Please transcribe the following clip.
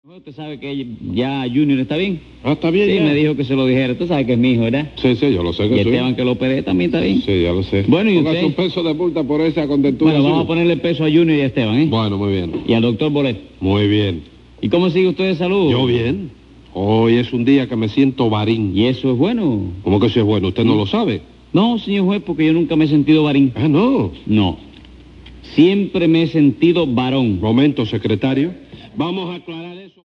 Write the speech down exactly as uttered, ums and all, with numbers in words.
Usted sabe que ya Junior está bien. Ah, está bien. Sí, ya. me dijo que se lo dijera. Usted sabe que es mi hijo, ¿verdad? Sí, sí, yo lo sé que Y soy. Esteban, que lo operé, también está bien. Sí, ya lo sé. Bueno, ¿y Póngase usted? un peso de multa por esa contentura. Bueno, vamos suya. a ponerle peso a Junior y a Esteban, ¿eh? Bueno, muy bien. Y al doctor Bolet. Muy bien. ¿Y cómo sigue usted de salud? Yo bien. Hoy es un día que me siento varín. ¿Y eso es bueno? ¿Cómo que eso es bueno? ¿Usted no lo sabe? No, señor juez, porque yo nunca me he sentido varín. Ah, no. No. Siempre me he sentido varón. Momento, secretario. Vamos a aclarar eso.